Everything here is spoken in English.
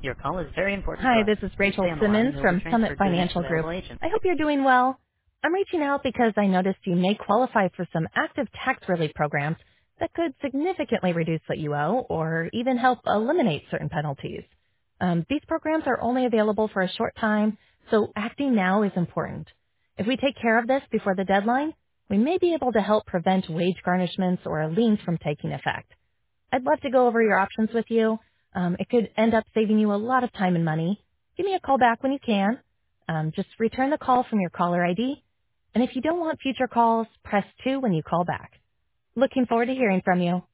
Your call is very important to Hi, us. this is Please Rachel stay on the line Simmons and you'll be from Summit transferred to the next Financial Group. available agent. I hope you're doing well. I'm reaching out because I noticed you may qualify for some active tax relief programs that could significantly reduce what you owe or even help eliminate certain penalties. These programs are only available for a short time, so acting now is important. If we take care of this before the deadline, we may be able to help prevent wage garnishments or liens from taking effect. I'd love to go over your options with you. It could end up saving you a lot of time and money. Give me a call back when you can. Just return the call from your caller ID. And if you don't want future calls, press 2 when you call back. Looking forward to hearing from you.